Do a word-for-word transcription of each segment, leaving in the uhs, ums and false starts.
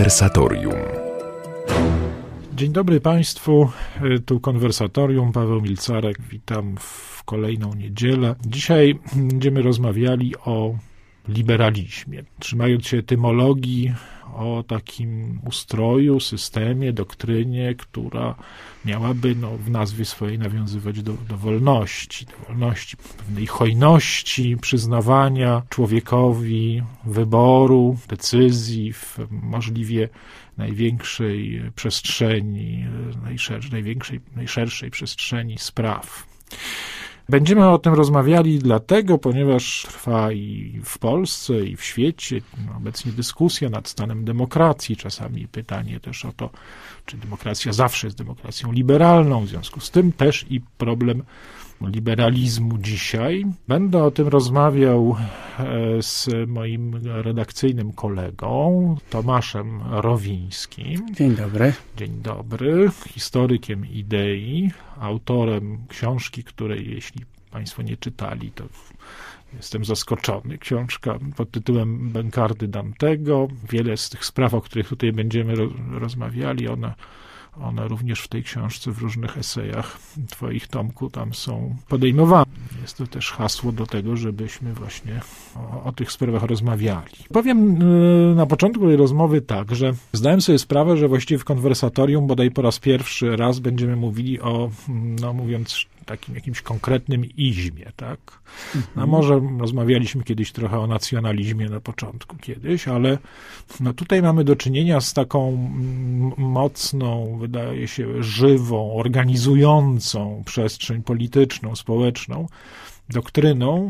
Konwersatorium. Dzień dobry Państwu, tu Konwersatorium, Paweł Milcarek, witam w kolejną niedzielę. Dzisiaj będziemy rozmawiali o liberalizmie, trzymając się etymologii, o takim ustroju, systemie, doktrynie, która miałaby no, w nazwie swojej nawiązywać do, do wolności, do wolności, pewnej hojności, przyznawania człowiekowi wyboru, decyzji w możliwie największej przestrzeni, najszerszej, największej, najszerszej przestrzeni spraw. Będziemy o tym rozmawiali dlatego, ponieważ trwa i w Polsce, i w świecie obecnie dyskusja nad stanem demokracji, czasami pytanie też o to, czy demokracja zawsze jest demokracją liberalną, w związku z tym też i problem liberalizmu dzisiaj. Będę o tym rozmawiał z moim redakcyjnym kolegą, Tomaszem Rowińskim. Dzień dobry. Dzień dobry. Historykiem idei, autorem książki, której jeśli Państwo nie czytali, to jestem zaskoczony. Książka pod tytułem Bękardy Dantego. Wiele z tych spraw, o których tutaj będziemy rozmawiali, one One również w tej książce, w różnych esejach Twoich, Tomku, tam są podejmowane. Jest to też hasło do tego, żebyśmy właśnie o, o tych sprawach rozmawiali. Powiem yy, na początku tej rozmowy tak, że zdałem sobie sprawę, że właściwie w Konwersatorium bodaj po raz pierwszy raz będziemy mówili o, no mówiąc takim jakimś konkretnym izmie, tak? No może rozmawialiśmy kiedyś trochę o nacjonalizmie na początku kiedyś, ale no tutaj mamy do czynienia z taką mocną, wydaje się, żywą, organizującą przestrzeń polityczną, społeczną, doktryną,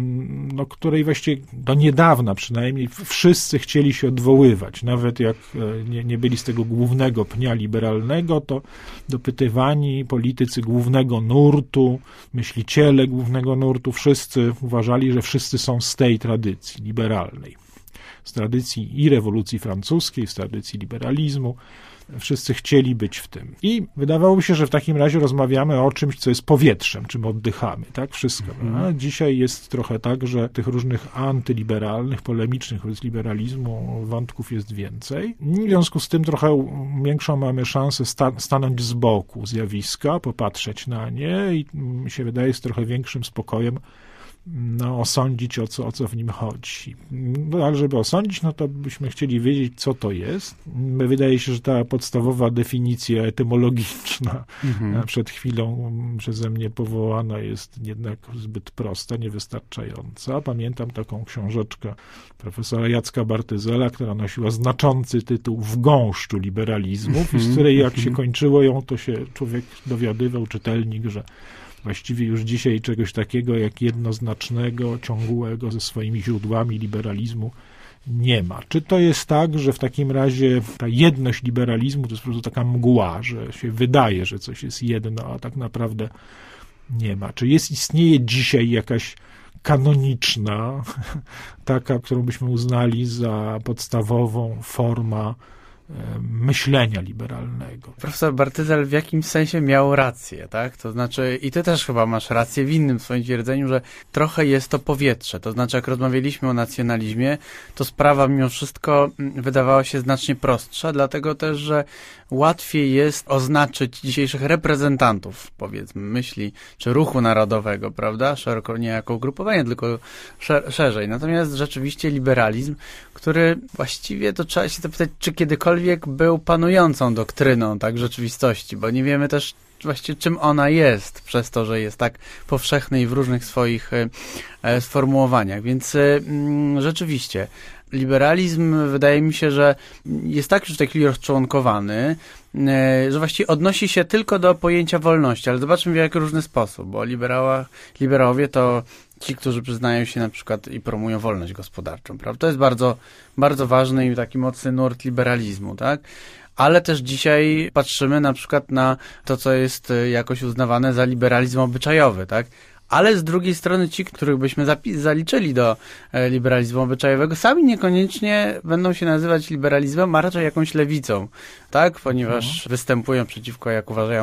no, której właściwie do niedawna przynajmniej wszyscy chcieli się odwoływać. Nawet jak nie, nie byli z tego głównego pnia liberalnego, to dopytywani politycy głównego nurtu, myśliciele głównego nurtu, wszyscy uważali, że wszyscy są z tej tradycji liberalnej. Z tradycji i rewolucji francuskiej, z tradycji liberalizmu. Wszyscy chcieli być w tym. I wydawało mi się, że w takim razie rozmawiamy o czymś, co jest powietrzem, czym oddychamy, tak? Wszystko. Mm. A dzisiaj jest trochę tak, że tych różnych antyliberalnych, polemicznych wobec liberalizmu wątków jest więcej. W związku z tym trochę większą mamy szansę sta- stanąć z boku zjawiska, popatrzeć na nie i mi się wydaje z trochę większym spokojem no, osądzić, o co, o co w nim chodzi. No, ale żeby osądzić, no to byśmy chcieli wiedzieć, co to jest. Wydaje się, że ta podstawowa definicja etymologiczna mhm. przed chwilą przeze mnie powołana jest jednak zbyt prosta, niewystarczająca. Pamiętam taką książeczkę profesora Jacka Bartyzela, która nosiła znaczący tytuł W gąszczu liberalizmów i z której jak się kończyło ją, to się człowiek dowiadywał, czytelnik, że właściwie już dzisiaj czegoś takiego jak jednoznacznego, ciągłego ze swoimi źródłami liberalizmu nie ma. Czy to jest tak, że w takim razie ta jedność liberalizmu to jest po prostu taka mgła, że się wydaje, że coś jest jedno, a tak naprawdę nie ma? Czy jest, istnieje dzisiaj jakaś kanoniczna, taka, którą byśmy uznali za podstawową formę myślenia liberalnego? Profesor Bartyzel w jakimś sensie miał rację, tak? To znaczy, i ty też chyba masz rację w innym swoim twierdzeniu, że trochę jest to powietrze. To znaczy, jak rozmawialiśmy o nacjonalizmie, to sprawa mimo wszystko wydawała się znacznie prostsza, dlatego też, że łatwiej jest oznaczyć dzisiejszych reprezentantów, powiedzmy, myśli, czy ruchu narodowego, prawda? Szeroko, nie jako ugrupowanie, tylko szer- szerzej. Natomiast rzeczywiście liberalizm, który właściwie to trzeba się zapytać, czy kiedykolwiek był panującą doktryną, tak, w rzeczywistości, bo nie wiemy też właściwie czym ona jest, przez to, że jest tak powszechny i w różnych swoich e, sformułowaniach. Więc e, m, rzeczywiście liberalizm wydaje mi się, że jest tak już w tej chwili rozczłonkowany, e, że właściwie odnosi się tylko do pojęcia wolności, ale zobaczmy w jak różny sposób, bo liberała, liberałowie to ci, którzy przyznają się na przykład i promują wolność gospodarczą, prawda? To jest bardzo, bardzo ważny i taki mocny nurt liberalizmu, tak? Ale też dzisiaj patrzymy na przykład na to, co jest jakoś uznawane za liberalizm obyczajowy, tak? Ale z drugiej strony ci, których byśmy zapi- zaliczyli do e, liberalizmu obyczajowego, sami niekoniecznie będą się nazywać liberalizmem, a raczej jakąś lewicą, tak? Ponieważ mhm. występują przeciwko, jak uważają,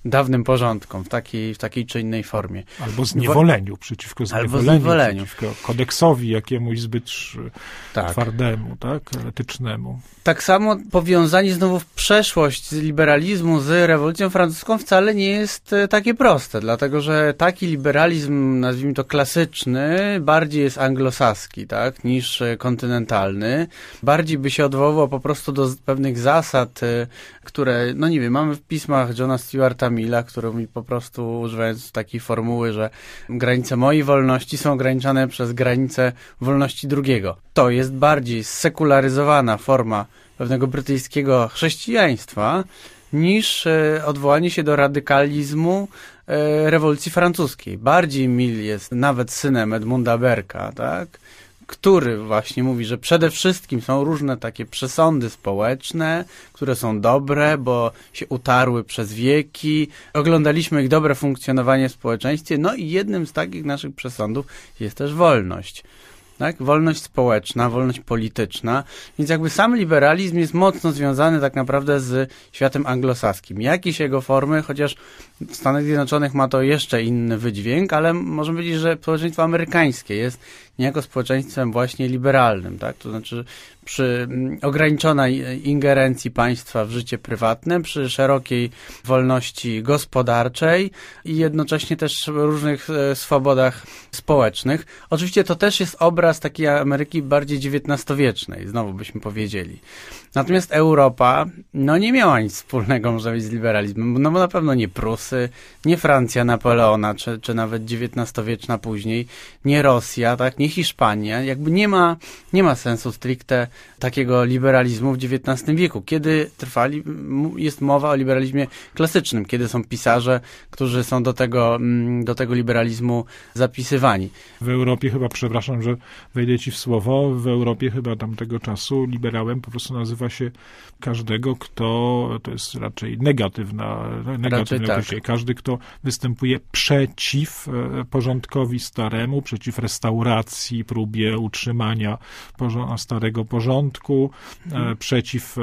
dawnym porządkom w takiej, w takiej czy innej formie. Albo zniewoleniu, przeciwko zniewoleniu, Albo zniewoleniu. przeciwko kodeksowi jakiemuś zbyt tak. twardemu, tak, etycznemu. Tak samo powiązanie znowu w przeszłość z liberalizmu z rewolucją francuską wcale nie jest takie proste, dlatego że taki liberalizm, nazwijmy to klasyczny, bardziej jest anglosaski, tak, niż kontynentalny. Bardziej by się odwoływał po prostu do pewnych zasad, które, no nie wiem, mamy w pismach Johna Stuarta Milla, który mi po prostu, używając takiej formuły, że granice mojej wolności są ograniczane przez granice wolności drugiego. To jest bardziej sekularyzowana forma pewnego brytyjskiego chrześcijaństwa niż e, odwołanie się do radykalizmu e, rewolucji francuskiej. Bardziej Mill jest nawet synem Edmunda Burke'a, tak? Który właśnie mówi, że przede wszystkim są różne takie przesądy społeczne, które są dobre, bo się utarły przez wieki. Oglądaliśmy ich dobre funkcjonowanie w społeczeństwie. No i jednym z takich naszych przesądów jest też wolność. Tak? Wolność społeczna, wolność polityczna, więc jakby sam liberalizm jest mocno związany tak naprawdę z światem anglosaskim. Jakieś jego formy, chociaż w Stanach Zjednoczonych ma to jeszcze inny wydźwięk, ale możemy powiedzieć, że społeczeństwo amerykańskie jest niejako społeczeństwem właśnie liberalnym, tak? To znaczy przy ograniczonej ingerencji państwa w życie prywatne, przy szerokiej wolności gospodarczej i jednocześnie też różnych swobodach społecznych. Oczywiście to też jest obraz takiej Ameryki bardziej dziewiętnastowiecznej, znowu byśmy powiedzieli. Natomiast Europa, no nie miała nic wspólnego, może być, z liberalizmem, no bo na pewno nie Prusy, nie Francja Napoleona, czy, czy nawet dziewiętnastowieczna później, nie Rosja, tak, nie Hiszpania, jakby nie ma, nie ma sensu stricte takiego liberalizmu w dziewiętnastym wieku, kiedy trwali, jest mowa o liberalizmie klasycznym, kiedy są pisarze, którzy są do tego, do tego liberalizmu zapisywani. W Europie chyba, przepraszam, że wejdę ci w słowo, w Europie chyba tamtego czasu liberałem po prostu nazywa się każdego, kto, to jest raczej negatywna, negatywne tak. określenie, każdy, kto występuje przeciw porządkowi staremu, przeciw restauracji, próbie utrzymania porząd- starego porządku, hmm. przeciw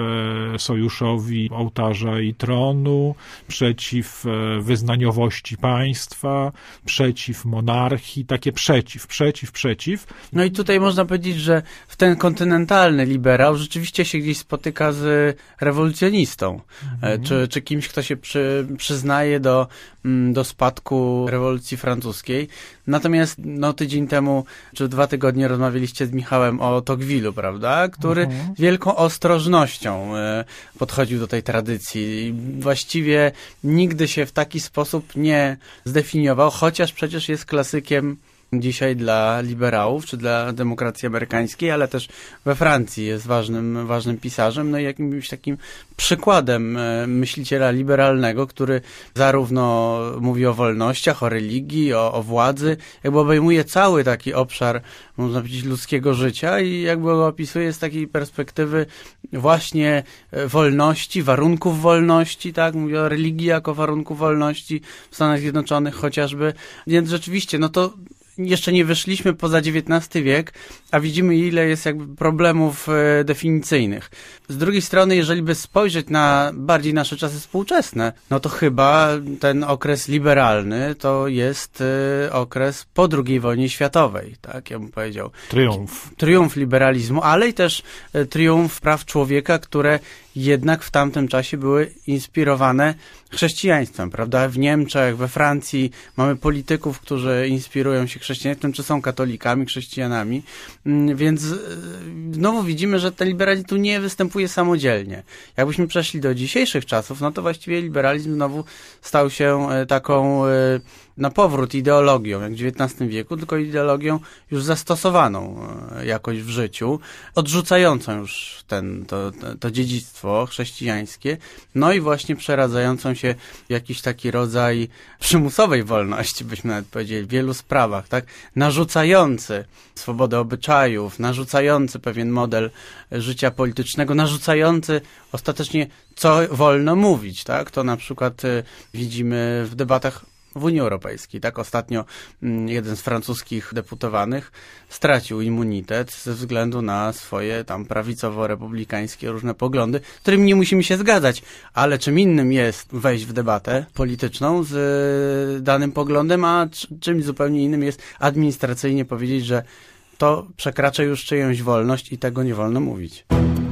sojuszowi ołtarza i tronu, przeciw wyznaniowości państwa, przeciw monarchii, takie przeciw, przeciw, przeciw. No i tutaj można powiedzieć, że w ten kontynentalny liberał rzeczywiście się gdzieś spotyka z rewolucjonistą, mhm. czy, czy kimś, kto się przy, przyznaje do, do spadku rewolucji francuskiej. Natomiast no, tydzień temu, czy dwa tygodnie rozmawialiście z Michałem o Tocqueville'u, prawda? Który mhm. z wielką ostrożnością podchodził do tej tradycji. Właściwie nigdy się w taki sposób nie zdefiniował, chociaż przecież jest klasykiem dzisiaj dla liberałów, czy dla demokracji amerykańskiej, ale też we Francji jest ważnym, ważnym pisarzem, no i jakimś takim przykładem myśliciela liberalnego, który zarówno mówi o wolnościach, o religii, o, o władzy, jakby obejmuje cały taki obszar, można powiedzieć, ludzkiego życia i jakby go opisuje z takiej perspektywy właśnie wolności, warunków wolności, tak, mówi o religii jako warunku wolności w Stanach Zjednoczonych chociażby, więc rzeczywiście, no to jeszcze nie wyszliśmy poza dziewiętnasty wiek, a widzimy, ile jest jakby problemów e, definicyjnych. Z drugiej strony, jeżeli by spojrzeć na bardziej nasze czasy współczesne, no to chyba ten okres liberalny to jest e, okres po drugiej wojnie światowej, tak, ja bym powiedział. Triumf. Triumf liberalizmu, ale i też e, triumf praw człowieka, które jednak w tamtym czasie były inspirowane chrześcijaństwem, prawda? W Niemczech, we Francji mamy polityków, którzy inspirują się chrześcijaństwem, czy są katolikami, chrześcijanami, więc znowu widzimy, że ten liberalizm tu nie występuje samodzielnie. Jakbyśmy przeszli do dzisiejszych czasów, no to właściwie liberalizm znowu stał się taką na powrót ideologią, jak w dziewiętnastym wieku, tylko ideologią już zastosowaną jakoś w życiu, odrzucającą już ten, to, to dziedzictwo chrześcijańskie, no i właśnie przeradzającą się w jakiś taki rodzaj przymusowej wolności, byśmy nawet powiedzieli, w wielu sprawach, tak? Narzucający swobodę obyczajów, narzucający pewien model życia politycznego, narzucający ostatecznie, co wolno mówić, tak? To na przykład widzimy w debatach w Unii Europejskiej. Tak ostatnio jeden z francuskich deputowanych stracił immunitet ze względu na swoje tam prawicowo-republikańskie różne poglądy, z którymi nie musimy się zgadzać, ale czym innym jest wejść w debatę polityczną z danym poglądem, a czymś zupełnie innym jest administracyjnie powiedzieć, że to przekracza już czyjąś wolność i tego nie wolno mówić.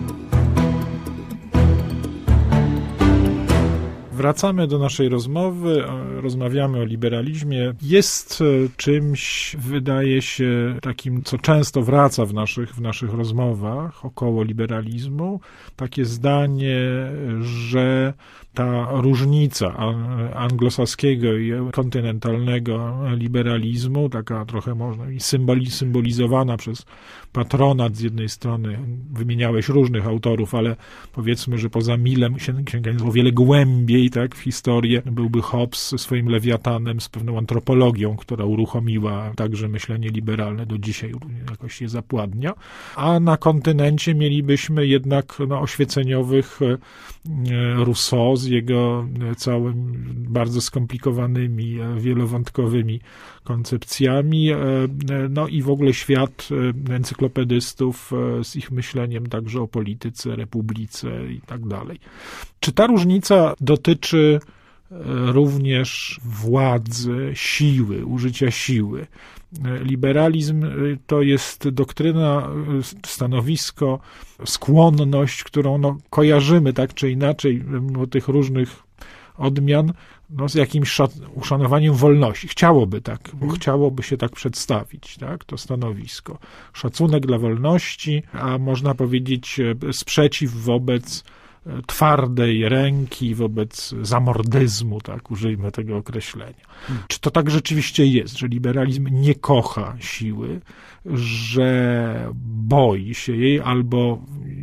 Wracamy do naszej rozmowy, rozmawiamy o liberalizmie. Jest czymś, wydaje się, takim, co często wraca w naszych, w naszych rozmowach około liberalizmu, takie zdanie, że ta różnica anglosaskiego i kontynentalnego liberalizmu, taka trochę można i symboli, symbolizowana przez patronat z jednej strony, wymieniałeś różnych autorów, ale powiedzmy, że poza Millem sięgając o wiele głębiej, tak, w historię, byłby Hobbes ze swoim Lewiatanem, z pewną antropologią, która uruchomiła także myślenie liberalne, do dzisiaj jakoś je zapładnia, a na kontynencie mielibyśmy jednak no, oświeceniowych Rousseau z jego całym bardzo skomplikowanymi, wielowątkowymi koncepcjami, no i w ogóle świat encyklopedystów z ich myśleniem także o polityce, republice i tak dalej. Czy ta różnica dotyczy również władzy, siły, użycia siły? Liberalizm to jest doktryna, stanowisko, skłonność, którą no, kojarzymy tak czy inaczej, mimo tych różnych odmian, no, z jakimś szat, uszanowaniem wolności. Chciałoby tak, bo chciałoby się tak przedstawić, tak, to stanowisko. Szacunek dla wolności, a można powiedzieć sprzeciw wobec twardej ręki, wobec zamordyzmu, tak, użyjmy tego określenia. Hmm. Czy to tak rzeczywiście jest, że liberalizm nie kocha siły, że boi się jej albo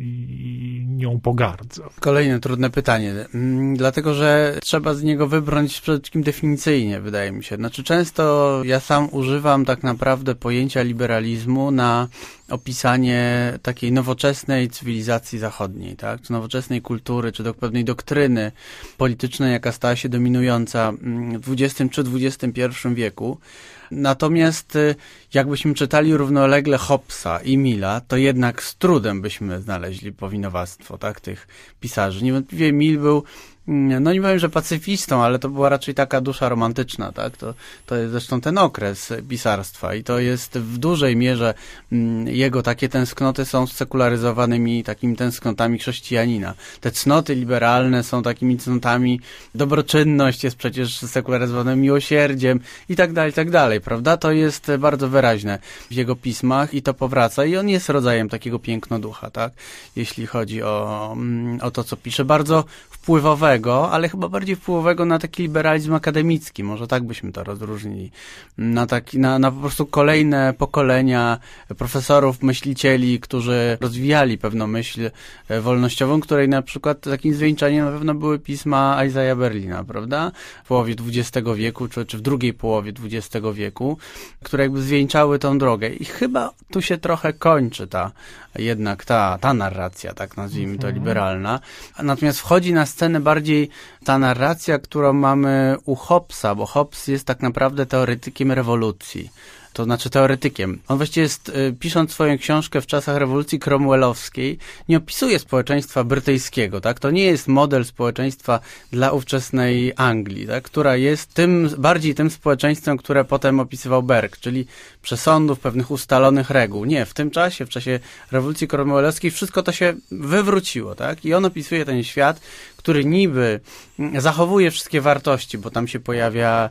nią pogardza? Kolejne trudne pytanie, dlatego że trzeba z niego wybrnąć przede wszystkim definicyjnie, wydaje mi się. Znaczy często ja sam używam tak naprawdę pojęcia liberalizmu na opisanie takiej nowoczesnej cywilizacji zachodniej, tak? Czy nowoczesnej kultury, czy do pewnej doktryny politycznej, jaka stała się dominująca w dwudziestym czy dwudziestym pierwszym wieku. Natomiast jakbyśmy czytali równolegle Hobbesa i Milla, to jednak z trudem byśmy znaleźli powinowactwo, tak, tych pisarzy. Niewątpliwie Mill był, no nie powiem, że pacyfistą, ale to była raczej taka dusza romantyczna, tak? To, to jest zresztą ten okres pisarstwa i to jest w dużej mierze jego takie tęsknoty są sekularyzowanymi takimi tęsknotami chrześcijanina. Te cnoty liberalne są takimi cnotami, dobroczynność jest przecież sekularyzowana miłosierdziem i tak dalej, i tak dalej, prawda? To jest bardzo wyraźne w jego pismach i to powraca i on jest rodzajem takiego pięknoducha, tak? Jeśli chodzi o, o to, co pisze. Bardzo wpływowego, ale chyba bardziej wpływowego na taki liberalizm akademicki, może tak byśmy to rozróżnili, na, taki, na, na po prostu kolejne pokolenia profesorów, myślicieli, którzy rozwijali pewną myśl wolnościową, której na przykład takim zwieńczeniem na pewno były pisma Isaiah Berlina, prawda? W połowie dwudziestego wieku, czy, czy w drugiej połowie dwudziestego wieku, które jakby zwieńczały tą drogę i chyba tu się trochę kończy ta, jednak ta, ta narracja, tak nazwijmy to, liberalna. Natomiast wchodzi na scenę bardziej ta narracja, którą mamy u Hobbesa, bo Hobbes jest tak naprawdę teoretykiem rewolucji. To znaczy teoretykiem. On właściwie jest, pisząc swoją książkę w czasach rewolucji cromwellowskiej, nie opisuje społeczeństwa brytyjskiego, tak? To nie jest model społeczeństwa dla ówczesnej Anglii, tak? Która jest tym, bardziej tym społeczeństwem, które potem opisywał Burke, czyli przesądów, pewnych ustalonych reguł. Nie, w tym czasie, w czasie rewolucji cromwellowskiej wszystko to się wywróciło, tak? I on opisuje ten świat, który niby zachowuje wszystkie wartości, bo tam się pojawiają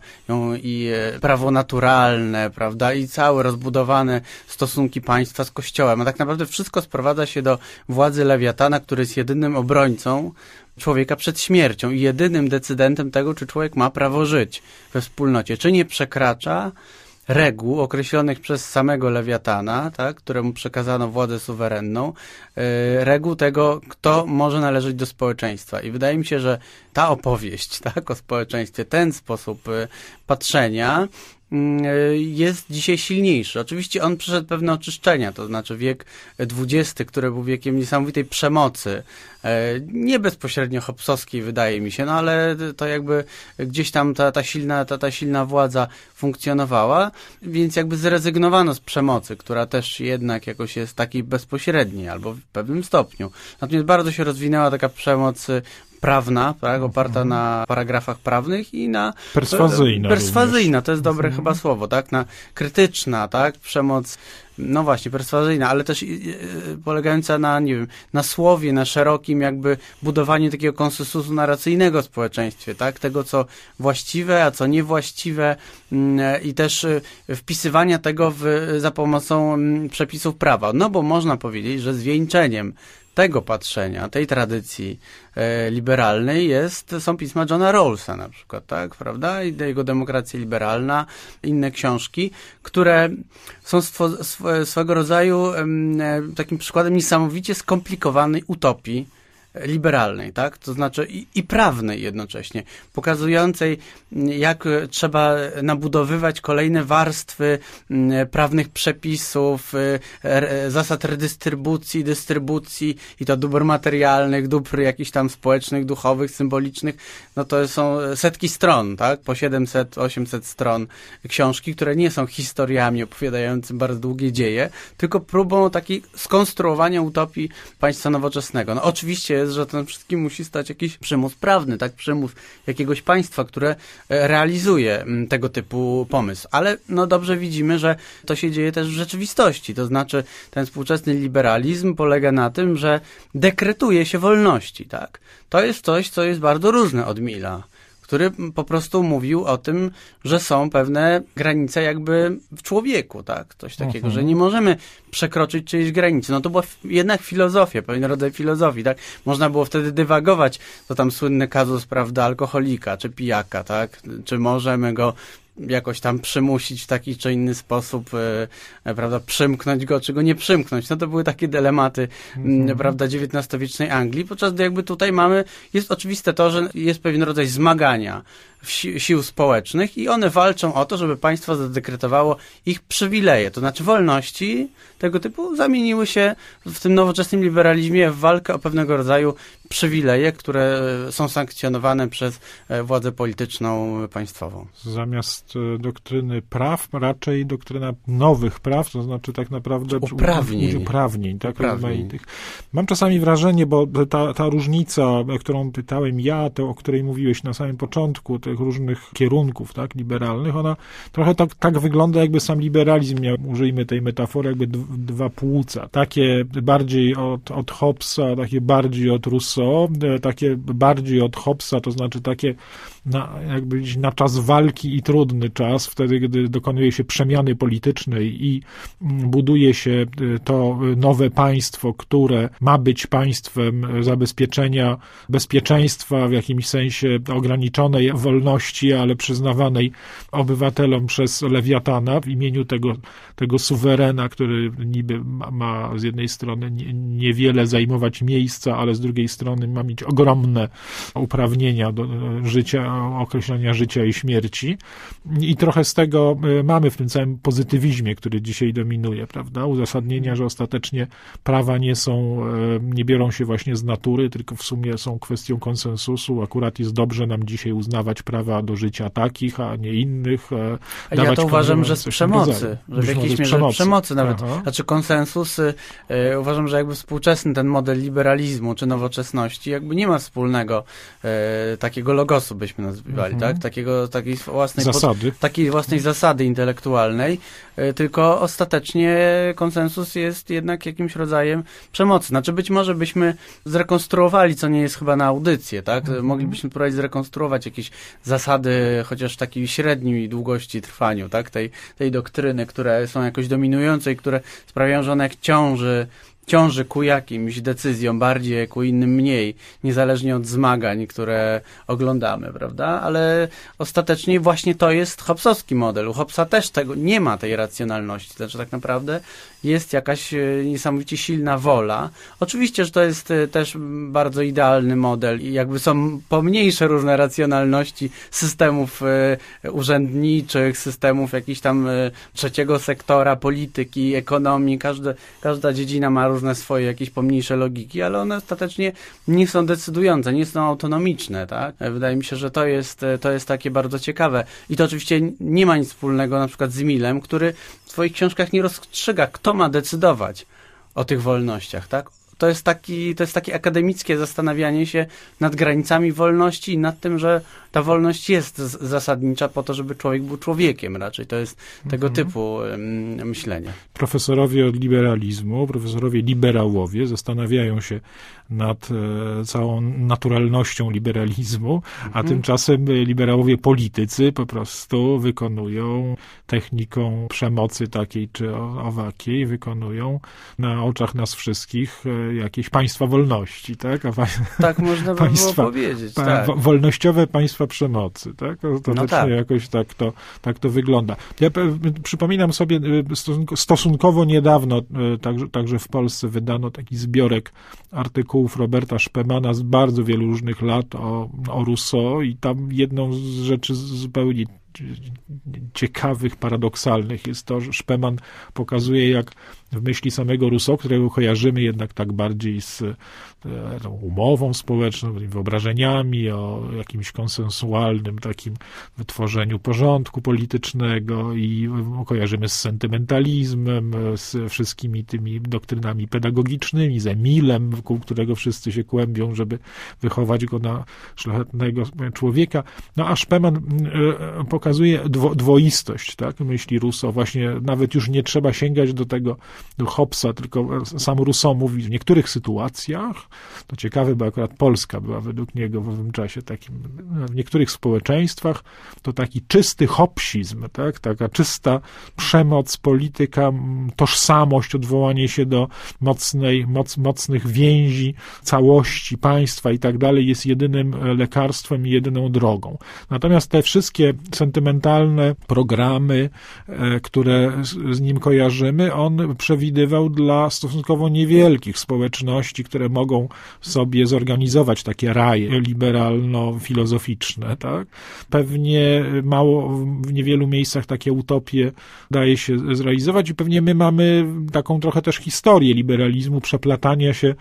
i prawo naturalne, prawda, i całe rozbudowane stosunki państwa z Kościołem, a tak naprawdę wszystko sprowadza się do władzy Lewiatana, który jest jedynym obrońcą człowieka przed śmiercią i jedynym decydentem tego, czy człowiek ma prawo żyć we wspólnocie, czy nie przekracza reguł określonych przez samego Lewiatana, tak, któremu przekazano władzę suwerenną, yy, reguł tego, kto może należeć do społeczeństwa. I wydaje mi się, że ta opowieść, tak, o społeczeństwie, ten sposób patrzenia jest dzisiaj silniejszy. Oczywiście on przeszedł pewne oczyszczenia, to znaczy wiek dwudziesty, który był wiekiem niesamowitej przemocy, nie bezpośrednio hobbesowskiej, wydaje mi się, no ale to jakby gdzieś tam ta, ta, silna, ta, ta silna władza funkcjonowała, więc jakby zrezygnowano z przemocy, która też jednak jakoś jest takiej bezpośredniej, albo w pewnym stopniu. Natomiast bardzo się rozwinęła taka przemoc prawna, tak, oparta na paragrafach prawnych i na... Perswazyjna. Perswazyjna, to jest dobre mhm. chyba słowo, tak, na krytyczna, tak, przemoc, no właśnie, perswazyjna, ale też yy, polegająca na, nie wiem, na słowie, na szerokim jakby budowaniu takiego konsensusu narracyjnego w społeczeństwie, tak, tego co właściwe, a co niewłaściwe yy, i też yy, wpisywania tego w, za pomocą yy, przepisów prawa. No bo można powiedzieć, że zwieńczeniem tego patrzenia, tej tradycji e, liberalnej jest, są pisma Johna Rawlsa na przykład, tak, prawda? I jego Demokracja Liberalna, inne książki, które są swo, sw, swego rodzaju e, takim przykładem niesamowicie skomplikowanej utopii liberalnej, tak? To znaczy i, i prawnej jednocześnie, pokazującej, jak trzeba nabudowywać kolejne warstwy prawnych przepisów, zasad redystrybucji, dystrybucji i to dóbr materialnych, dóbr jakichś tam społecznych, duchowych, symbolicznych. No to są setki stron, tak? Po siedemset osiemset stron książki, które nie są historiami opowiadającymi bardzo długie dzieje, tylko próbą takiej skonstruowania utopii państwa nowoczesnego. No oczywiście jest, że ten wszystkim musi stać jakiś przymus prawny, tak, przymus jakiegoś państwa, które realizuje tego typu pomysł. Ale no dobrze widzimy, że to się dzieje też w rzeczywistości. To znaczy ten współczesny liberalizm polega na tym, że dekretuje się wolności, tak. To jest coś, co jest bardzo różne od Milla, który po prostu mówił o tym, że są pewne granice jakby w człowieku, tak? Coś takiego, uh-huh. że nie możemy przekroczyć czyjejś granicy. No to była jednak filozofia, pewien rodzaj filozofii, tak? Można było wtedy dywagować, to tam słynny kazus, prawda, alkoholika czy pijaka, tak? Czy możemy go jakoś tam przymusić w taki czy inny sposób, e, prawda, przymknąć go, czy go nie przymknąć. No to były takie dylematy, mm-hmm. prawda, dziewiętnastowiecznej Anglii, podczas gdy jakby tutaj mamy, jest oczywiste to, że jest pewien rodzaj zmagania si- sił społecznych i one walczą o to, żeby państwo zadekretowało ich przywileje, to znaczy wolności tego typu zamieniły się w tym nowoczesnym liberalizmie w walkę o pewnego rodzaju przywileje, które są sankcjonowane przez władzę polityczną państwową. Zamiast doktryny praw, raczej doktryna nowych praw, to znaczy tak naprawdę uprawnień, uprawnień, tak, rozmaitych. Mam czasami wrażenie, bo ta, ta różnica, którą pytałem ja, to, o której mówiłeś na samym początku, tych różnych kierunków, tak, liberalnych, ona trochę tak, tak wygląda, jakby sam liberalizm miał, użyjmy tej metafory, jakby d- dwa płuca. Takie bardziej od, od Hobbesa, takie bardziej od Rousseau, takie bardziej od Hobbesa, to znaczy takie na, jakby na czas walki i trudny czas, wtedy, gdy dokonuje się przemiany politycznej i buduje się to nowe państwo, które ma być państwem zabezpieczenia bezpieczeństwa, w jakimś sensie ograniczonej wolności, ale przyznawanej obywatelom przez Lewiatana w imieniu tego, tego suwerena, który niby ma, ma z jednej strony nie, niewiele zajmować miejsca, ale z drugiej strony ma mieć ogromne uprawnienia do życia, określenia życia i śmierci. I trochę z tego mamy w tym całym pozytywizmie, który dzisiaj dominuje, prawda? Uzasadnienia, że ostatecznie prawa nie są, nie biorą się właśnie z natury, tylko w sumie są kwestią konsensusu. Akurat jest dobrze nam dzisiaj uznawać prawa do życia takich, a nie innych. Ja to uważam, że z przemocy, że w jakiejś mierze przemocy. przemocy nawet. Aha. Znaczy konsensus, y, uważam, że jakby współczesny ten model liberalizmu czy nowoczesności jakby nie ma wspólnego y, takiego logosu, byśmy nazywali, mhm. tak? Takiego, takiej własnej zasady. Pod, takiej własnej zasady intelektualnej, y, tylko ostatecznie konsensus jest jednak jakimś rodzajem przemocy. Znaczy być może byśmy zrekonstruowali, co nie jest chyba na audycję, tak? Mhm. Moglibyśmy próbować zrekonstruować jakieś zasady, chociaż takiej średniej długości trwaniu, tak? Tej, tej doktryny, które są jakoś dominujące i które sprawiają, że ona jak ciąży ciąży ku jakimś decyzjom bardziej, ku innym mniej, niezależnie od zmagań, które oglądamy, prawda? Ale ostatecznie właśnie to jest hobbesowski model. U Hobbesa też tego nie ma, tej racjonalności. Znaczy tak naprawdę jest jakaś niesamowicie silna wola. Oczywiście, że to jest też bardzo idealny model i jakby są pomniejsze różne racjonalności systemów urzędniczych, systemów jakichś tam trzeciego sektora, polityki, ekonomii. Każde, każda dziedzina ma różne swoje jakieś pomniejsze logiki, ale one ostatecznie nie są decydujące, nie są autonomiczne, tak? Wydaje mi się, że to jest, to jest takie bardzo ciekawe. I to oczywiście nie ma nic wspólnego na przykład z Emilem, który w swoich książkach nie rozstrzyga, kto ma decydować o tych wolnościach, tak? To jest taki, to jest takie akademickie zastanawianie się nad granicami wolności i nad tym, że ta wolność jest z- zasadnicza po to, żeby człowiek był człowiekiem raczej. To jest tego mhm. typu um, myślenie. Profesorowie od liberalizmu, profesorowie liberałowie zastanawiają się nad e, całą naturalnością liberalizmu, mhm. a tymczasem liberałowie politycy po prostu wykonują techniką przemocy takiej czy owakiej, wykonują na oczach nas wszystkich e, jakieś państwa wolności, tak? A pa- tak można by państwa, było powiedzieć. Pa- tak. Wolnościowe państwa przemocy, tak? Ostatecznie no tak. jakoś tak to, tak to wygląda. Ja p- przypominam sobie, stosunkowo, stosunkowo niedawno, także, także w Polsce wydano taki zbiorek artykułów Roberta Szpemana z bardzo wielu różnych lat o, o Rousseau i tam jedną z rzeczy zupełnie ciekawych, paradoksalnych jest to, że Szpeman pokazuje, jak w myśli samego Rousseau, którego kojarzymy jednak tak bardziej z e, tą umową społeczną, wyobrażeniami o jakimś konsensualnym takim wytworzeniu porządku politycznego i kojarzymy z sentymentalizmem, z wszystkimi tymi doktrynami pedagogicznymi, z Emilem, wokół którego wszyscy się kłębią, żeby wychować go na szlachetnego człowieka. No a Szpeman e, pokazuje dwo, dwoistość, tak, myśli Rousseau. Właśnie nawet już nie trzeba sięgać do tego, do Hobbesa, tylko sam Rousseau mówi w niektórych sytuacjach, to ciekawe, bo akurat Polska była według niego w owym czasie takim, w niektórych społeczeństwach to taki czysty hobbesizm, tak, taka czysta przemoc, polityka, tożsamość, odwołanie się do mocnej, moc, mocnych więzi, całości państwa i tak dalej jest jedynym lekarstwem i jedyną drogą. Natomiast te wszystkie sentymentalne programy, które z, z nim kojarzymy, on przewidywał dla stosunkowo niewielkich społeczności, które mogą sobie zorganizować takie raje liberalno-filozoficzne, tak? Pewnie mało, w niewielu miejscach takie utopie daje się zrealizować i pewnie my mamy taką trochę też historię liberalizmu, przeplatania się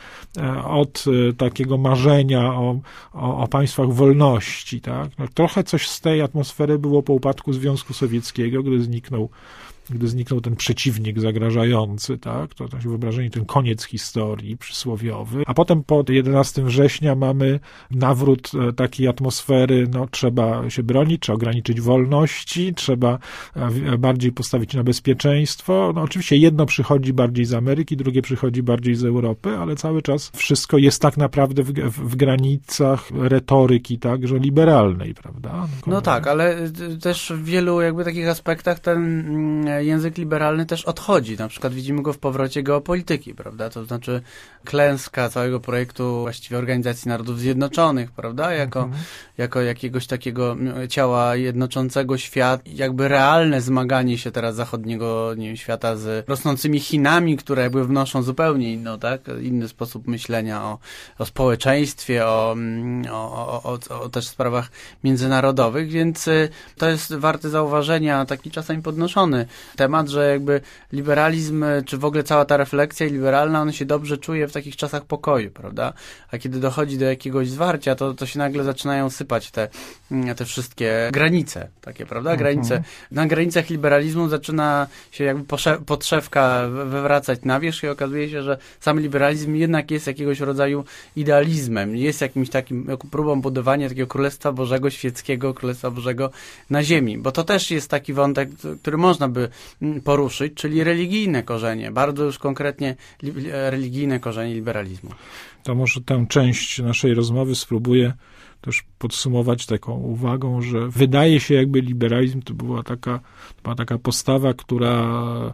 od takiego marzenia o, o, o państwach wolności, tak? No, trochę coś z tej atmosfery było po upadku Związku Sowieckiego, gdy zniknął gdy zniknął ten przeciwnik zagrażający, tak, to takie wyobrażenie, ten koniec historii przysłowiowy, a potem po jedenastego września mamy nawrót takiej atmosfery, no trzeba się bronić, trzeba ograniczyć wolności, trzeba bardziej postawić na bezpieczeństwo, no oczywiście jedno przychodzi bardziej z Ameryki, drugie przychodzi bardziej z Europy, ale cały czas wszystko jest tak naprawdę w, w, w granicach retoryki także liberalnej, prawda? No, no tak, ale też w wielu jakby takich aspektach ten język liberalny też odchodzi. Na przykład widzimy go w powrocie geopolityki, prawda? To znaczy klęska całego projektu właściwie Organizacji Narodów Zjednoczonych, prawda? Jako, mhm. jako jakiegoś takiego ciała jednoczącego świat. Jakby realne zmaganie się teraz zachodniego, nie wiem, świata z rosnącymi Chinami, które jakby wnoszą zupełnie inną, tak? Inny sposób myślenia o, o społeczeństwie, o, o, o, o też sprawach międzynarodowych, więc to jest warte zauważenia, taki czasami podnoszony temat, że jakby liberalizm, czy w ogóle cała ta refleksja liberalna, on się dobrze czuje w takich czasach pokoju, prawda? A kiedy dochodzi do jakiegoś zwarcia, to, to się nagle zaczynają sypać te, te wszystkie granice, takie, prawda? Granice. Mhm. Na granicach liberalizmu zaczyna się jakby podszewka wywracać na wierzch i okazuje się, że sam liberalizm jednak jest jakiegoś rodzaju idealizmem, jest jakimś takim próbą budowania takiego Królestwa Bożego, świeckiego Królestwa Bożego na ziemi, bo to też jest taki wątek, który można by poruszyć, czyli religijne korzenie, bardzo już konkretnie li, religijne korzenie liberalizmu. To może tę część naszej rozmowy spróbuję też podsumować taką uwagą, że wydaje się, jakby liberalizm to była taka, to była taka postawa, która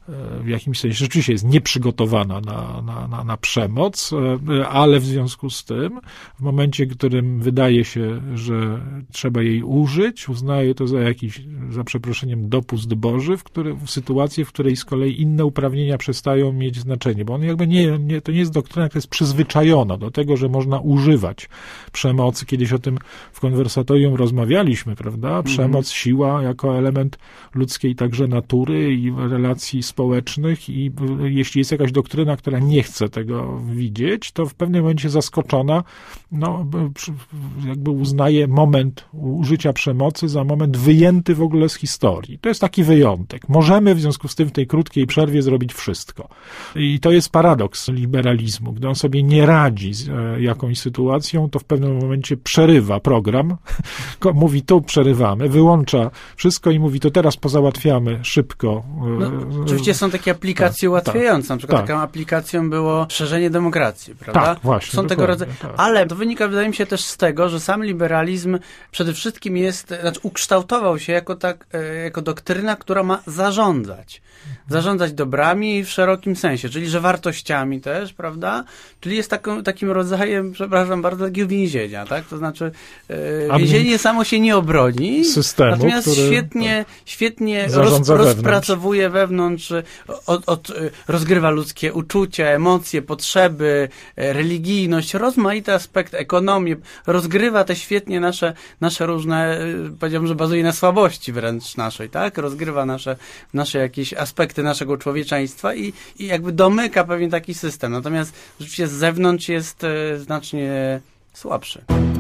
w jakimś sensie rzeczywiście jest nieprzygotowana na, na, na, na przemoc, ale w związku z tym, w momencie, w którym wydaje się, że trzeba jej użyć, uznaje to za jakiś, za przeproszeniem, dopust Boży, w, który, w sytuacji, w której z kolei inne uprawnienia przestają mieć znaczenie, bo on jakby nie, nie, to nie jest doktryna, która jest przyzwyczajona do tego, że można używać przemocy. Kiedyś o tym w konwersatorium rozmawialiśmy, prawda? Przemoc, mm. siła jako element ludzkiej także natury i relacji społecznych i jeśli jest jakaś doktryna, która nie chce tego widzieć, to w pewnym momencie zaskoczona, no, jakby uznaje moment użycia przemocy za moment wyjęty w ogóle z historii. To jest taki wyjątek. Możemy w związku z tym w tej krótkiej przerwie zrobić wszystko. I to jest paradoks liberalizmu. Gdy on sobie nie radzi z jakąś sytuacją, to w pewnym momencie przerywa program, mówi tu przerywamy, wyłącza wszystko i mówi to teraz pozałatwiamy szybko. No, oczywiście są takie aplikacje tak, ułatwiające. Na przykład tak. Taką aplikacją było szerzenie demokracji, prawda? Tak, właśnie. Są tego rodzaju. Tak. Ale to wynika, wydaje mi się, też z tego, że sam liberalizm przede wszystkim jest, znaczy ukształtował się jako, tak, jako doktryna, która ma zarządzać. Zarządzać dobrami w szerokim sensie, czyli że wartościami też, prawda? Czyli jest taką, takim rodzajem, przepraszam bardzo, takiego więzienia, tak? To znaczy e, więzienie samo się nie obroni, systemu, natomiast który, świetnie, świetnie roz, rozpracowuje wewnątrz, od, od, rozgrywa ludzkie uczucia, emocje, potrzeby, religijność, rozmaite aspekty, ekonomię, rozgrywa te świetnie nasze, nasze różne, powiedziałbym, że bazuje na słabości wręcz naszej, tak? Rozgrywa nasze, nasze jakieś aspekty naszego człowieczeństwa i, i jakby domyka pewien taki system. Natomiast rzeczywiście z zewnątrz jest e, znacznie słabszy.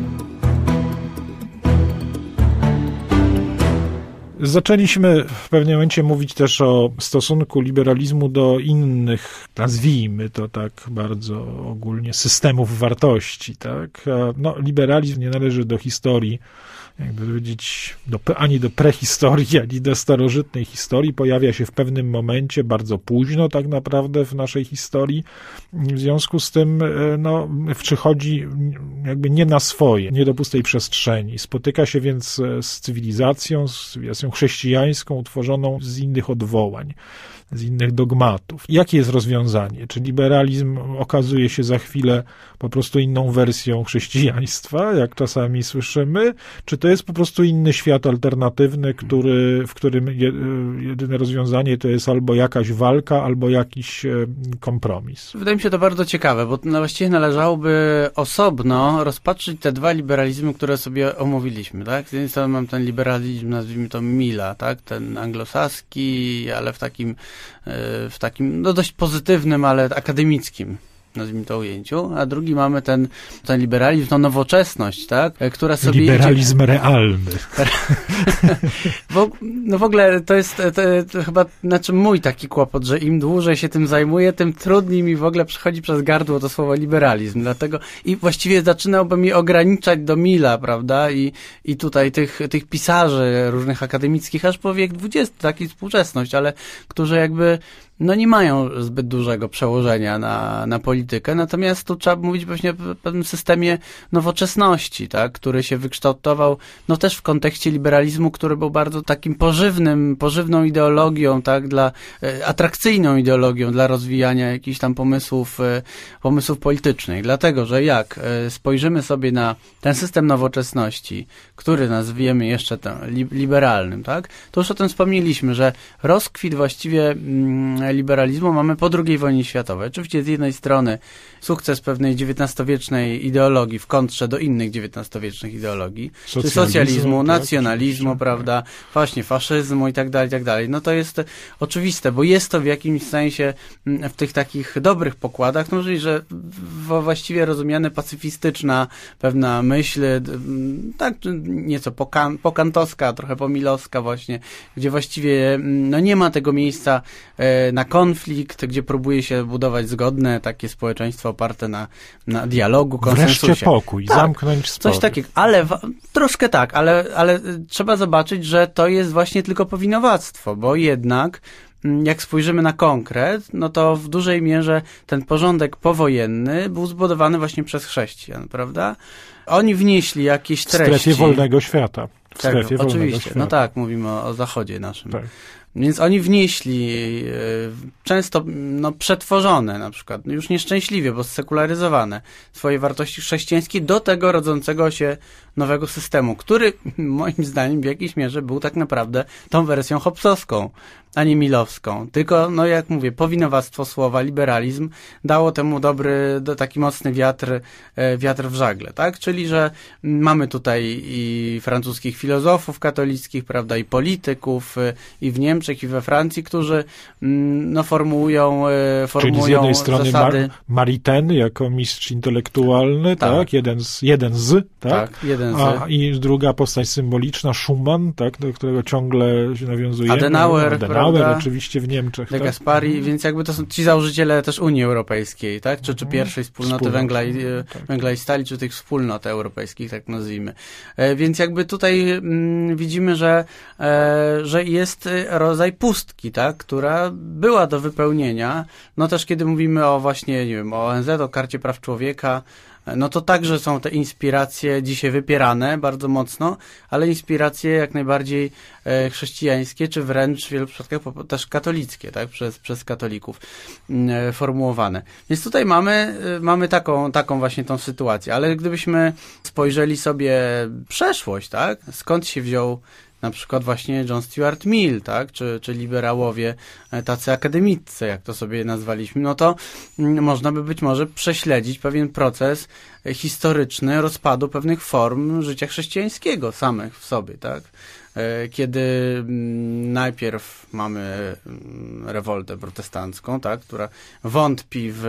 Zaczęliśmy w pewnym momencie mówić też o stosunku liberalizmu do innych, nazwijmy to tak bardzo ogólnie, systemów wartości, tak? No, liberalizm nie należy do historii, jakby powiedzieć, do, ani do prehistorii, ani do starożytnej historii. Pojawia się w pewnym momencie, bardzo późno tak naprawdę w naszej historii. W związku z tym, no, przychodzi jakby nie na swoje, nie do pustej przestrzeni. Spotyka się więc z cywilizacją, z cywilizacją chrześcijańską, utworzoną z innych odwołań, z innych dogmatów. Jakie jest rozwiązanie? Czy liberalizm okazuje się za chwilę po prostu inną wersją chrześcijaństwa, jak czasami słyszymy, czy to jest po prostu inny świat alternatywny, który, w którym jedyne rozwiązanie to jest albo jakaś walka, albo jakiś kompromis? Wydaje mi się to bardzo ciekawe, bo właściwie należałoby osobno rozpatrzyć te dwa liberalizmy, które sobie omówiliśmy, tak? Z jednej strony mam ten liberalizm, nazwijmy to Milla, tak? Ten anglosaski, ale w takim w takim, no dość pozytywnym, ale akademickim, nazwijmy to, ujęciu, a drugi mamy ten, ten liberalizm, no nowoczesność, tak, która sobie... Liberalizm idzie... realny. Bo, no w ogóle to jest to, to chyba, znaczy mój taki kłopot, że im dłużej się tym zajmuję, tym trudniej mi w ogóle przychodzi przez gardło to słowo liberalizm, dlatego i właściwie zaczynałbym je ograniczać do Milla, prawda, i, i tutaj tych, tych pisarzy różnych akademickich, aż po wiek dwudziesty, taki współczesność, ale którzy jakby no nie mają zbyt dużego przełożenia na, na politykę, natomiast tu trzeba mówić właśnie o pewnym systemie nowoczesności, tak, który się wykształtował, no też w kontekście liberalizmu, który był bardzo takim pożywnym, pożywną ideologią, tak, dla, e, atrakcyjną ideologią dla rozwijania jakichś tam pomysłów, e, pomysłów politycznych, dlatego, że jak e, spojrzymy sobie na ten system nowoczesności, który nazwiemy jeszcze ten li, liberalnym, tak, to już o tym wspomnieliśmy, że rozkwit właściwie mm, liberalizmu mamy po drugiej wojnie światowej. Oczywiście z jednej strony sukces pewnej dziewiętnastowiecznej ideologii w kontrze do innych dziewiętnastowiecznych ideologii, socjalizmu, czy socjalizmu, tak, nacjonalizmu, oczywiście, prawda, właśnie faszyzmu i tak dalej, i tak dalej. No to jest oczywiste, bo jest to w jakimś sensie w tych takich dobrych pokładach, no czyli, że właściwie rozumiane pacyfistyczna pewna myśl, tak nieco pokan- pokantowska, trochę pomilowska właśnie, gdzie właściwie no nie ma tego miejsca na konflikt, gdzie próbuje się budować zgodne takie społeczeństwo oparte na, na dialogu, konsensusie. Wreszcie pokój, tak, zamknąć spory. Coś takiego, ale w, troszkę tak, ale, ale trzeba zobaczyć, że to jest właśnie tylko powinowactwo, bo jednak jak spojrzymy na konkret, no to w dużej mierze ten porządek powojenny był zbudowany właśnie przez chrześcijan, prawda? Oni wnieśli jakieś treści. W strefie wolnego świata. W tak, strefie wolnego oczywiście, świata. No tak, mówimy o, o zachodzie naszym. Tak. Więc oni wnieśli, często no, przetworzone na przykład, już nieszczęśliwie, bo sekularyzowane, swoje wartości chrześcijańskie do tego rodzącego się nowego systemu, który moim zdaniem w jakiejś mierze był tak naprawdę tą wersją hobbesowską, a nie milowską. Tylko, no jak mówię, powinowactwo słowa, liberalizm dało temu dobry, taki mocny wiatr, wiatr w żagle, tak? Czyli, że mamy tutaj i francuskich filozofów katolickich, prawda, i polityków, i w Niemczech, i we Francji, którzy no, formułują, formują Czyli z jednej strony zasady... Mar- Maritain jako mistrz intelektualny, tak, tak? Jeden, z, jeden z, tak? tak jeden z. A, i druga postać symboliczna, Schumann, tak, do którego ciągle się nawiązuje. Adenauer, Adenauer prawda? Oczywiście w Niemczech. De tak? Gaspari, mhm. Więc jakby to są ci założyciele też Unii Europejskiej, tak? Czy, czy pierwszej wspólnoty Wspólnot, węgla, i, tak. węgla i stali, czy tych wspólnot europejskich, tak nazwijmy. E, więc jakby tutaj mm, widzimy, że, e, że jest rodzaj pustki, tak? Która była do wypełnienia. No też kiedy mówimy o właśnie, nie wiem, o O N Z, o Karcie Praw Człowieka, no to także są te inspiracje dzisiaj wypierane bardzo mocno, ale inspiracje jak najbardziej e, chrześcijańskie, czy wręcz w wielu przypadkach też katolickie, tak, przez, przez katolików e, formułowane. Więc tutaj mamy, e, mamy taką, taką właśnie tą sytuację, ale gdybyśmy spojrzeli sobie przeszłość, tak, skąd się wziął na przykład właśnie John Stuart Mill, tak, czy, czy liberałowie tacy akademiccy, jak to sobie nazwaliśmy, no to mm, można by być może prześledzić pewien proces historyczny rozpadu pewnych form życia chrześcijańskiego samych w sobie, tak. Kiedy najpierw mamy rewoltę protestancką, tak, która wątpi w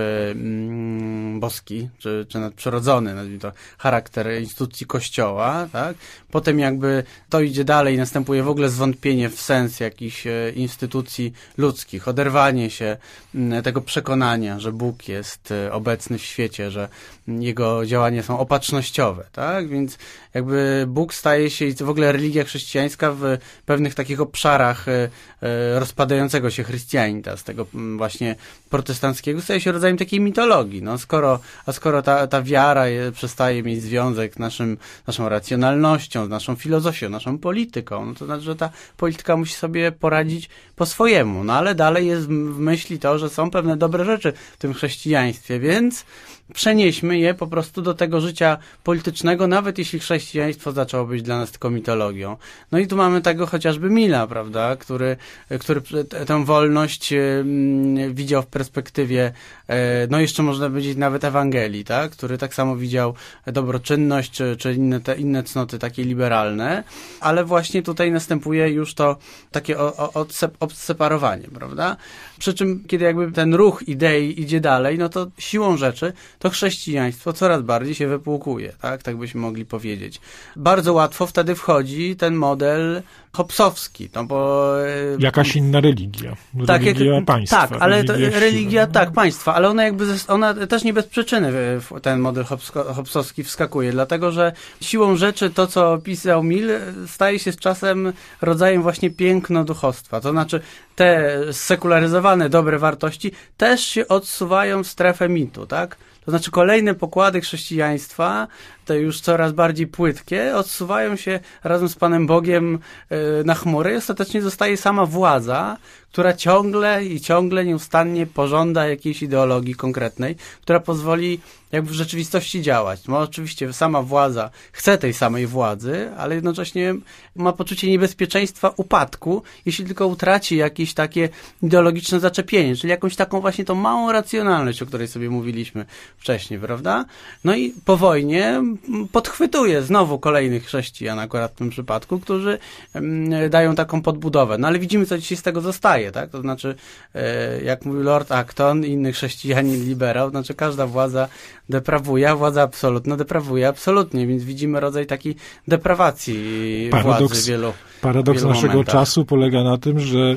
boski, czy, czy nadprzyrodzony, nazwijmy to, charakter instytucji Kościoła, tak. Potem jakby to idzie dalej, następuje w ogóle zwątpienie w sens jakichś instytucji ludzkich, oderwanie się tego przekonania, że Bóg jest obecny w świecie, że jego działania są opatrznościowe, tak, więc jakby Bóg staje się i w ogóle religia chrześcijańska w pewnych takich obszarach rozpadającego się chrystianita, z tego właśnie protestanckiego, staje się rodzajem takiej mitologii. No, skoro, a skoro ta, ta wiara je, przestaje mieć związek z naszym, naszą racjonalnością, z naszą filozofią, naszą polityką, no to znaczy, że ta polityka musi sobie poradzić po swojemu. No ale dalej jest w myśli to, że są pewne dobre rzeczy w tym chrześcijaństwie, więc przenieśmy je po prostu do tego życia politycznego, nawet jeśli chrześcijaństwo zaczęło być dla nas tylko mitologią. No i tu mamy tego chociażby Milla, prawda, który, który tę wolność widział w perspektywie, no jeszcze można powiedzieć nawet Ewangelii, tak, który tak samo widział dobroczynność, czy, czy inne, te inne cnoty takie liberalne, ale właśnie tutaj następuje już to takie odseparowanie, prawda? Przy czym, kiedy jakby ten ruch idei idzie dalej, no to siłą rzeczy to chrześcijaństwo coraz bardziej się wypłukuje, tak? Tak byśmy mogli powiedzieć. Bardzo łatwo wtedy wchodzi ten model hobbesowski, no bo... Jakaś inna religia. Tak, religia jak, państwa. Tak, ale religia, to, religia tak, państwa, ale ona jakby, ona też nie bez przyczyny w ten model hobbesowski wskakuje, dlatego, że siłą rzeczy to, co pisał Mill, staje się z czasem rodzajem właśnie piękno-duchostwa. To znaczy te sekularyzowane dobre wartości też się odsuwają w strefę mitu, tak? To znaczy kolejne pokłady chrześcijaństwa, te już coraz bardziej płytkie, odsuwają się razem z Panem Bogiem na chmury i ostatecznie zostaje sama władza, która ciągle i ciągle nieustannie pożąda jakiejś ideologii konkretnej, która pozwoli jakby w rzeczywistości działać. No oczywiście sama władza chce tej samej władzy, ale jednocześnie ma poczucie niebezpieczeństwa upadku, jeśli tylko utraci jakieś takie ideologiczne zaczepienie, czyli jakąś taką właśnie tą małą racjonalność, o której sobie mówiliśmy wcześniej, prawda? No i po wojnie podchwytuje znowu kolejnych chrześcijan akurat w tym przypadku, którzy dają taką podbudowę. No ale widzimy, co dzisiaj z tego zostaje, tak? To znaczy, jak mówił Lord Acton, inny chrześcijanin liberał, znaczy każda władza deprawuje, a władza absolutna deprawuje absolutnie, więc widzimy rodzaj takiej deprawacji Paradoks, władzy wielu Paradoks wielu naszego momentach. czasu polega na tym, że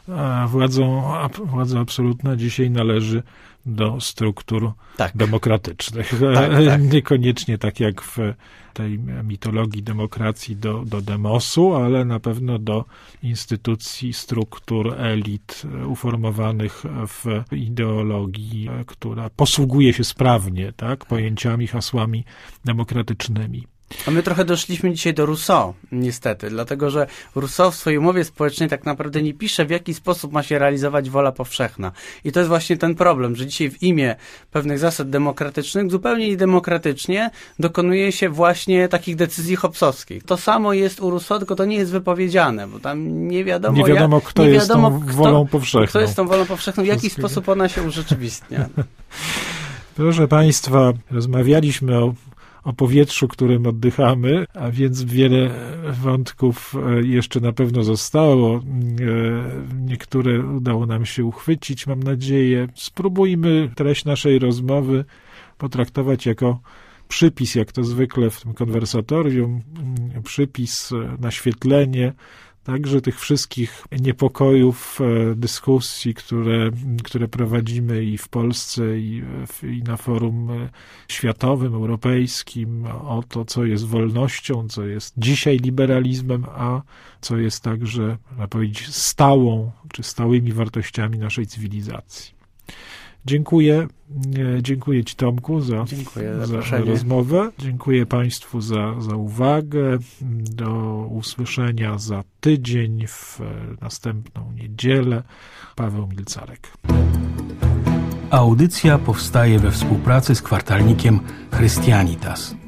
władzą, władza absolutna dzisiaj należy do struktur tak. demokratycznych. Tak, tak. Niekoniecznie tak jak w tej mitologii demokracji do, do demosu, ale na pewno do instytucji, struktur, elit uformowanych w ideologii, która posługuje się sprawnie, tak, pojęciami, hasłami demokratycznymi. A my trochę doszliśmy dzisiaj do Rousseau, niestety, dlatego że Rousseau w swojej umowie społecznej tak naprawdę nie pisze, w jaki sposób ma się realizować wola powszechna. I to jest właśnie ten problem, że dzisiaj w imię pewnych zasad demokratycznych zupełnie niedemokratycznie dokonuje się właśnie takich decyzji hobbesowskich. To samo jest u Rousseau, tylko to nie jest wypowiedziane, bo tam nie wiadomo, nie wiadomo kto jak, nie jest wiadomo, tą kto, wolą powszechną. Kto jest tą wolą powszechną, w jaki sposób ona się urzeczywistnia. Proszę Państwa, rozmawialiśmy o o powietrzu, którym oddychamy, a więc wiele wątków jeszcze na pewno zostało. Niektóre udało nam się uchwycić, mam nadzieję. Spróbujmy treść naszej rozmowy potraktować jako przypis, jak to zwykle w tym konwersatorium, przypis, naświetlenie, także tych wszystkich niepokojów, dyskusji, które, które prowadzimy i w Polsce, i, w, i na forum światowym, europejskim, o to, co jest wolnością, co jest dzisiaj liberalizmem, a co jest także, można powiedzieć, stałą, czy stałymi wartościami naszej cywilizacji. Dziękuję. Dziękuję Ci, Tomku, za, Dziękuję za, za rozmowę. Dziękuję Państwu za, za uwagę. Do usłyszenia za tydzień w następną niedzielę. Paweł Milcarek. Audycja powstaje we współpracy z kwartalnikiem Christianitas.